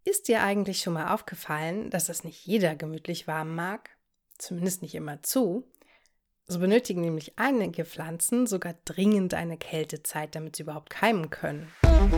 Ist dir eigentlich schon mal aufgefallen, dass es nicht jeder gemütlich warm mag? Zumindest nicht immer zu. So benötigen nämlich einige Pflanzen sogar dringend eine Kältezeit, damit sie überhaupt keimen können.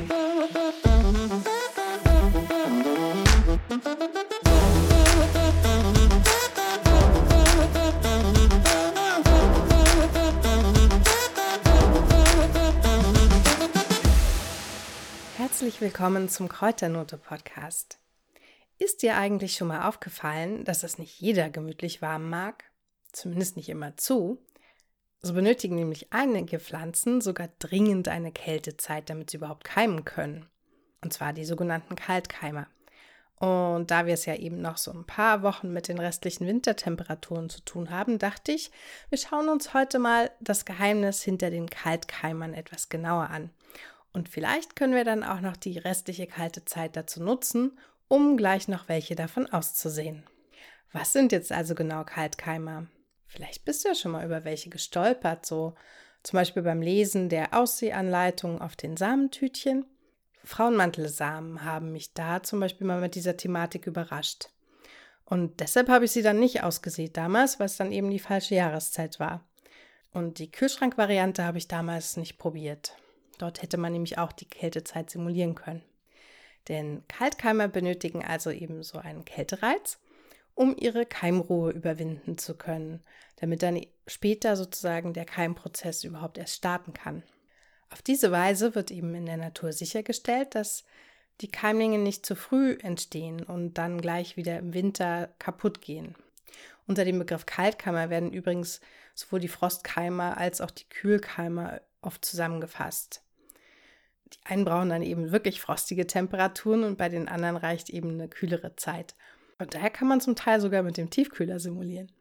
Herzlich willkommen zum Kräuternote-Podcast. Ist dir eigentlich schon mal aufgefallen, dass es nicht jeder gemütlich warm mag? Zumindest nicht immer zu. So benötigen nämlich einige Pflanzen sogar dringend eine Kältezeit, damit sie überhaupt keimen können. Und zwar die sogenannten Kaltkeimer. Und da wir es ja eben noch so ein paar Wochen mit den restlichen Wintertemperaturen zu tun haben, dachte ich, wir schauen uns heute mal das Geheimnis hinter den Kaltkeimern etwas genauer an. Und vielleicht können wir dann auch noch die restliche kalte Zeit dazu nutzen, um gleich noch welche davon auszusehen. Was sind jetzt also genau Kaltkeimer? Vielleicht bist du ja schon mal über welche gestolpert, so zum Beispiel beim Lesen der Aussehanleitung auf den Samentütchen. Frauenmantelsamen haben mich da zum Beispiel mal mit dieser Thematik überrascht. Und deshalb habe ich sie dann nicht ausgesät damals, weil es dann eben die falsche Jahreszeit war. Und die Kühlschrankvariante habe ich damals nicht probiert. Dort hätte man nämlich auch die Kältezeit simulieren können. Denn Kaltkeimer benötigen also eben so einen Kältereiz, um ihre Keimruhe überwinden zu können, damit dann später sozusagen der Keimprozess überhaupt erst starten kann. Auf diese Weise wird eben in der Natur sichergestellt, dass die Keimlinge nicht zu früh entstehen und dann gleich wieder im Winter kaputt gehen. Unter dem Begriff Kaltkeimer werden übrigens sowohl die Frostkeimer als auch die Kühlkeimer oft zusammengefasst. Die einen brauchen dann eben wirklich frostige Temperaturen und bei den anderen reicht eben eine kühlere Zeit. Und daher kann man zum Teil sogar mit dem Tiefkühler simulieren.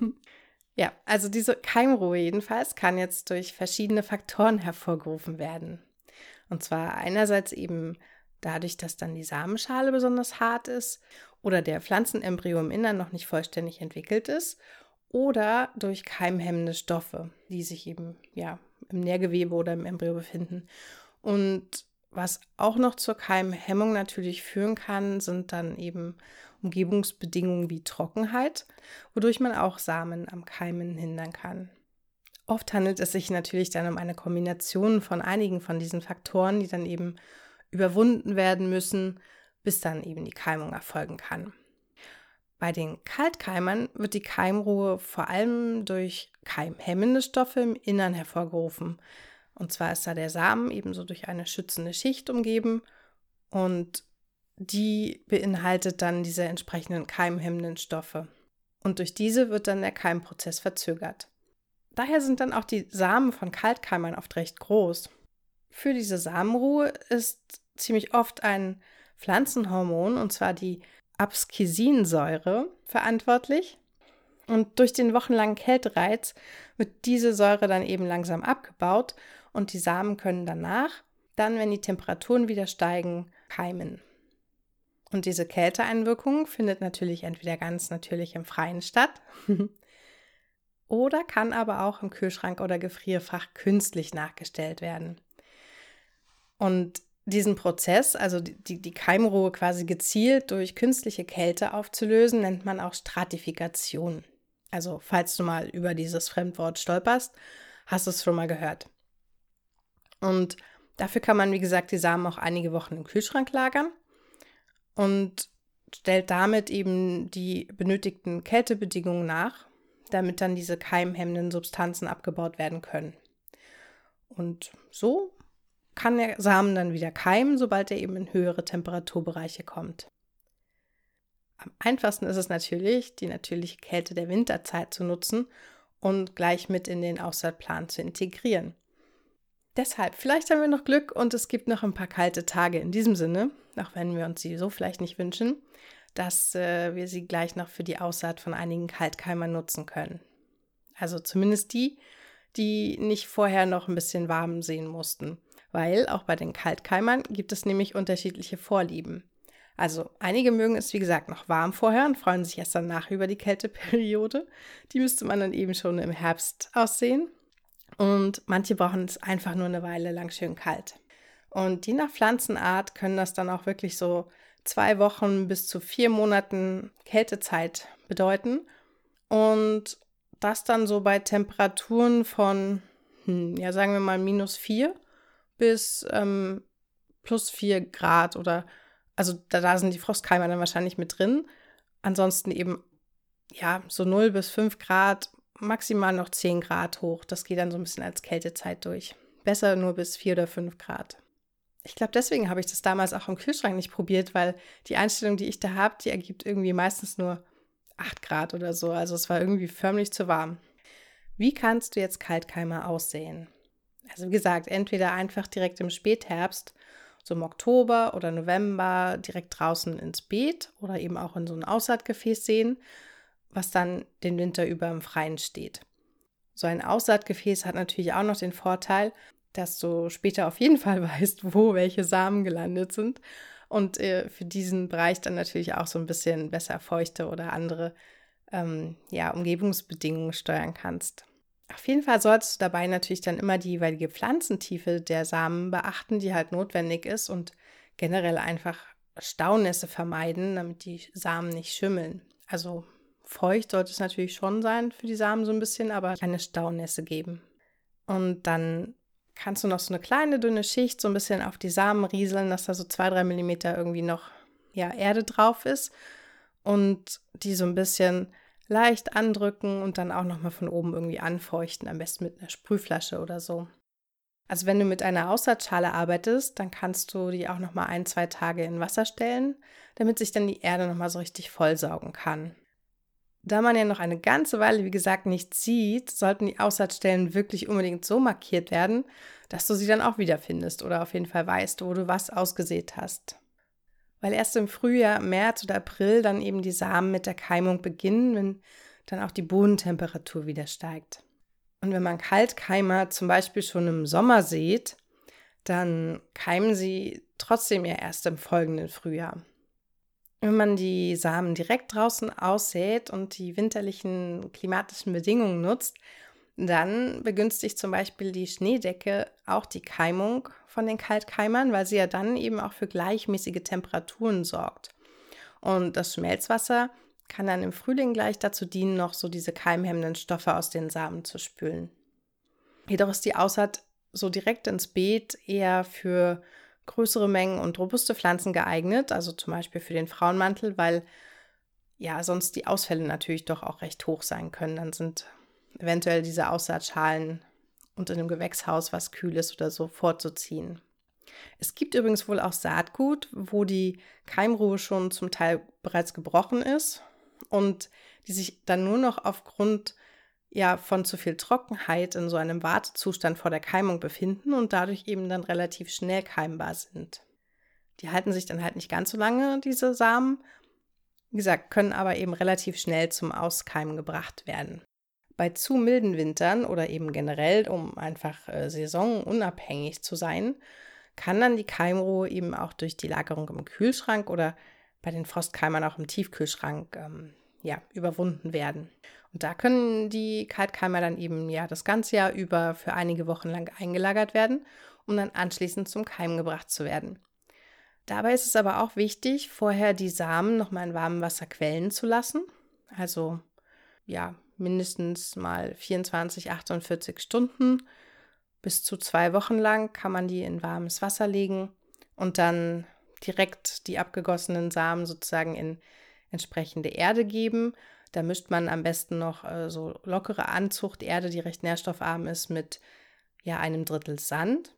Ja, also diese Keimruhe jedenfalls kann jetzt durch verschiedene Faktoren hervorgerufen werden. Und zwar einerseits eben dadurch, dass dann die Samenschale besonders hart ist oder der Pflanzenembryo im Innern noch nicht vollständig entwickelt ist oder durch keimhemmende Stoffe, die sich eben im Nährgewebe oder im Embryo befinden. Und was auch noch zur Keimhemmung natürlich führen kann, sind dann eben Umgebungsbedingungen wie Trockenheit, wodurch man auch Samen am Keimen hindern kann. Oft handelt es sich natürlich dann um eine Kombination von einigen von diesen Faktoren, die dann eben überwunden werden müssen, bis dann eben die Keimung erfolgen kann. Bei den Kaltkeimern wird die Keimruhe vor allem durch keimhemmende Stoffe im Innern hervorgerufen. Und zwar ist da der Samen ebenso durch eine schützende Schicht umgeben und die beinhaltet dann diese entsprechenden keimhemmenden Stoffe. Und durch diese wird dann der Keimprozess verzögert. Daher sind dann auch die Samen von Kaltkeimern oft recht groß. Für diese Samenruhe ist ziemlich oft ein Pflanzenhormon, und zwar die Abscisinsäure, verantwortlich. Und durch den wochenlangen Kältereiz wird diese Säure dann eben langsam abgebaut und die Samen können danach, dann wenn die Temperaturen wieder steigen, keimen. Und diese Kälteeinwirkung findet natürlich entweder ganz natürlich im Freien statt oder kann aber auch im Kühlschrank oder Gefrierfach künstlich nachgestellt werden. Und diesen Prozess, also die Keimruhe quasi gezielt durch künstliche Kälte aufzulösen, nennt man auch Stratifikation. Also falls du mal über dieses Fremdwort stolperst, hast du es schon mal gehört. Und dafür kann man, wie gesagt, die Samen auch einige Wochen im Kühlschrank lagern und stellt damit eben die benötigten Kältebedingungen nach, damit dann diese keimhemmenden Substanzen abgebaut werden können. Und so kann der Samen dann wieder keimen, sobald er eben in höhere Temperaturbereiche kommt. Am einfachsten ist es natürlich, die natürliche Kälte der Winterzeit zu nutzen und gleich mit in den Aussaatplan zu integrieren. Deshalb, vielleicht haben wir noch Glück und es gibt noch ein paar kalte Tage in diesem Sinne, auch wenn wir uns sie so vielleicht nicht wünschen, dass wir sie gleich noch für die Aussaat von einigen Kaltkeimern nutzen können. Also zumindest die nicht vorher noch ein bisschen warm sehen mussten, weil auch bei den Kaltkeimern gibt es nämlich unterschiedliche Vorlieben. Also einige mögen es, wie gesagt, noch warm vorher und freuen sich erst danach über die Kälteperiode. Die müsste man dann eben schon im Herbst aussehen. Und manche brauchen es einfach nur eine Weile lang schön kalt. Und je nach Pflanzenart können das dann auch wirklich so 2 Wochen bis zu 4 Monaten Kältezeit bedeuten. Und das dann so bei Temperaturen von, sagen wir mal -4 bis +4 Grad oder, also da sind die Frostkeime dann wahrscheinlich mit drin. Ansonsten eben, so 0 bis 5 Grad, maximal noch 10 Grad hoch. Das geht dann so ein bisschen als Kältezeit durch. Besser nur bis 4 oder 5 Grad. Ich glaube, deswegen habe ich das damals auch im Kühlschrank nicht probiert, weil die Einstellung, die ich da habe, die ergibt irgendwie meistens nur 8 Grad oder so. Also es war irgendwie förmlich zu warm. Wie kannst du jetzt Kaltkeimer aussehen? Also wie gesagt, entweder einfach direkt im Spätherbst, so im Oktober oder November, direkt draußen ins Beet oder eben auch in so ein Aussaatgefäß sehen, was dann den Winter über im Freien steht. So ein Aussaatgefäß hat natürlich auch noch den Vorteil, dass du später auf jeden Fall weißt, wo welche Samen gelandet sind und für diesen Bereich dann natürlich auch so ein bisschen besser feuchte oder andere Umgebungsbedingungen steuern kannst. Auf jeden Fall solltest du dabei natürlich dann immer die jeweilige Pflanzentiefe der Samen beachten, die halt notwendig ist, und generell einfach Staunässe vermeiden, damit die Samen nicht schimmeln. Also feucht sollte es natürlich schon sein für die Samen so ein bisschen, aber keine Staunässe geben. Und dann kannst du noch so eine kleine, dünne Schicht so ein bisschen auf die Samen rieseln, dass da so 2-3 Millimeter irgendwie noch Erde drauf ist und die so ein bisschen leicht andrücken und dann auch nochmal von oben irgendwie anfeuchten, am besten mit einer Sprühflasche oder so. Also wenn du mit einer Aussaatschale arbeitest, dann kannst du die auch nochmal 1-2 Tage in Wasser stellen, damit sich dann die Erde nochmal so richtig vollsaugen kann. Da man ja noch eine ganze Weile, wie gesagt, nichts sieht, sollten die Aussaatstellen wirklich unbedingt so markiert werden, dass du sie dann auch wiederfindest oder auf jeden Fall weißt, wo du was ausgesät hast. Weil erst im Frühjahr, März oder April dann eben die Samen mit der Keimung beginnen, wenn dann auch die Bodentemperatur wieder steigt. Und wenn man Kaltkeimer zum Beispiel schon im Sommer sät, dann keimen sie trotzdem ja erst im folgenden Frühjahr. Wenn man die Samen direkt draußen aussät und die winterlichen klimatischen Bedingungen nutzt, dann begünstigt zum Beispiel die Schneedecke auch die Keimung von den Kaltkeimern, weil sie ja dann eben auch für gleichmäßige Temperaturen sorgt. Und das Schmelzwasser kann dann im Frühling gleich dazu dienen, noch so diese keimhemmenden Stoffe aus den Samen zu spülen. Jedoch ist die Aussaat so direkt ins Beet eher für größere Mengen und robuste Pflanzen geeignet, also zum Beispiel für den Frauenmantel, weil sonst die Ausfälle natürlich doch auch recht hoch sein können. Dann sind eventuell diese Aussaatschalen und in einem Gewächshaus was Kühles oder so vorzuziehen. Es gibt übrigens wohl auch Saatgut, wo die Keimruhe schon zum Teil bereits gebrochen ist und die sich dann nur noch aufgrund von zu viel Trockenheit in so einem Wartezustand vor der Keimung befinden und dadurch eben dann relativ schnell keimbar sind. Die halten sich dann halt nicht ganz so lange, diese Samen, wie gesagt, können aber eben relativ schnell zum Auskeimen gebracht werden. Bei zu milden Wintern oder eben generell, um einfach saisonunabhängig zu sein, kann dann die Keimruhe eben auch durch die Lagerung im Kühlschrank oder bei den Frostkeimern auch im Tiefkühlschrank überwunden werden. Und da können die Kaltkeimer dann eben das ganze Jahr über für einige Wochen lang eingelagert werden, um dann anschließend zum Keimen gebracht zu werden. Dabei ist es aber auch wichtig, vorher die Samen nochmal in warmem Wasser quellen zu lassen. Also mindestens mal 24, 48 Stunden. Bis zu 2 Wochen lang kann man die in warmes Wasser legen und dann direkt die abgegossenen Samen sozusagen in entsprechende Erde geben. Da mischt man am besten noch so lockere Anzuchterde, die recht nährstoffarm ist, mit 1/3 Sand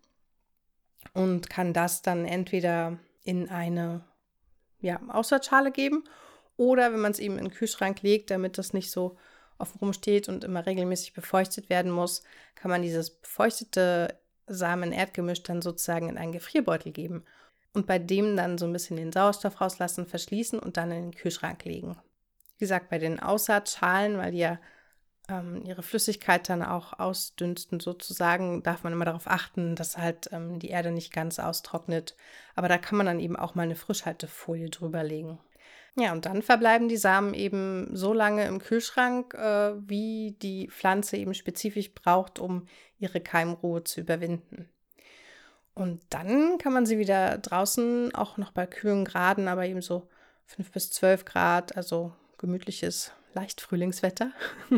und kann das dann entweder in eine Aussaatschale geben oder wenn man es eben in den Kühlschrank legt, damit das nicht so offen rumsteht und immer regelmäßig befeuchtet werden muss, kann man dieses befeuchtete Samen-Erdgemisch dann sozusagen in einen Gefrierbeutel geben und bei dem dann so ein bisschen den Sauerstoff rauslassen, verschließen und dann in den Kühlschrank legen. Wie gesagt, bei den Aussaatschalen, weil die ihre Flüssigkeit dann auch ausdünsten sozusagen, darf man immer darauf achten, dass halt die Erde nicht ganz austrocknet. Aber da kann man dann eben auch mal eine Frischhaltefolie drüber legen. Ja, und dann verbleiben die Samen eben so lange im Kühlschrank, wie die Pflanze eben spezifisch braucht, um ihre Keimruhe zu überwinden. Und dann kann man sie wieder draußen, auch noch bei kühlen Graden, aber eben so 5 bis 12 Grad, also gemütliches, leicht Frühlingswetter,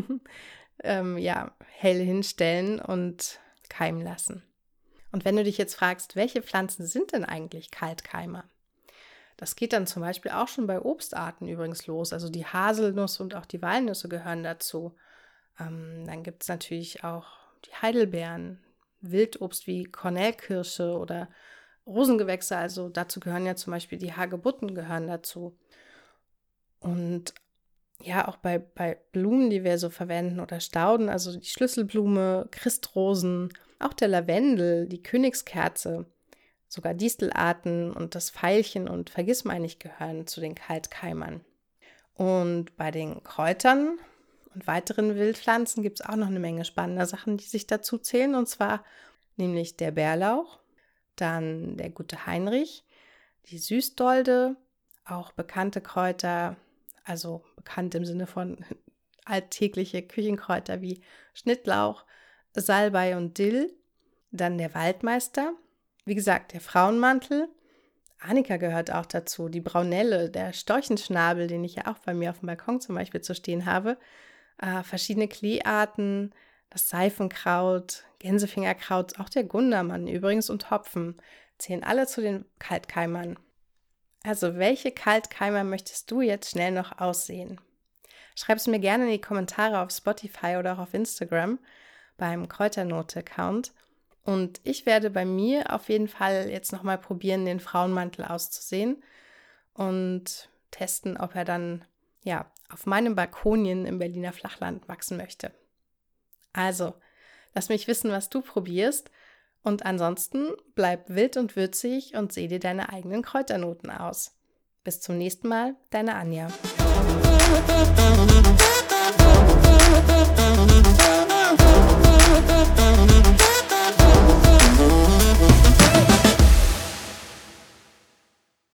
hell hinstellen und keimen lassen. Und wenn du dich jetzt fragst, welche Pflanzen sind denn eigentlich Kaltkeimer? Das geht dann zum Beispiel auch schon bei Obstarten übrigens los. Also die Haselnuss und auch die Walnüsse gehören dazu. Dann gibt es natürlich auch die Heidelbeeren, Wildobst wie Kornelkirsche oder Rosengewächse. Also dazu gehören ja zum Beispiel die Hagebutten gehören dazu. Und ja, auch bei Blumen, die wir so verwenden oder Stauden, also die Schlüsselblume, Christrosen, auch der Lavendel, die Königskerze, sogar Distelarten und das Veilchen und Vergissmeinnicht gehören zu den Kaltkeimern. Und bei den Kräutern und weiteren Wildpflanzen gibt es auch noch eine Menge spannender Sachen, die sich dazu zählen. Und zwar nämlich der Bärlauch, dann der gute Heinrich, die Süßdolde, auch bekannte Kräuter, also bekannt im Sinne von alltägliche Küchenkräuter wie Schnittlauch, Salbei und Dill, dann der Waldmeister, wie gesagt, der Frauenmantel, Arnika gehört auch dazu, die Braunelle, der Storchenschnabel, den ich ja auch bei mir auf dem Balkon zum Beispiel zu stehen habe, verschiedene Kleearten, das Seifenkraut, Gänsefingerkraut, auch der Gundermann übrigens und Hopfen, zählen alle zu den Kaltkeimern. Also welche Kaltkeimer möchtest du jetzt schnell noch aussehen? Schreib es mir gerne in die Kommentare auf Spotify oder auch auf Instagram beim Kräuternote-Account. Und ich werde bei mir auf jeden Fall jetzt nochmal probieren, den Frauenmantel auszusehen und testen, ob er dann auf meinem Balkonien im Berliner Flachland wachsen möchte. Also, lass mich wissen, was du probierst. Und ansonsten bleib wild und würzig und seh dir deine eigenen Kräuternoten aus. Bis zum nächsten Mal, deine Anja.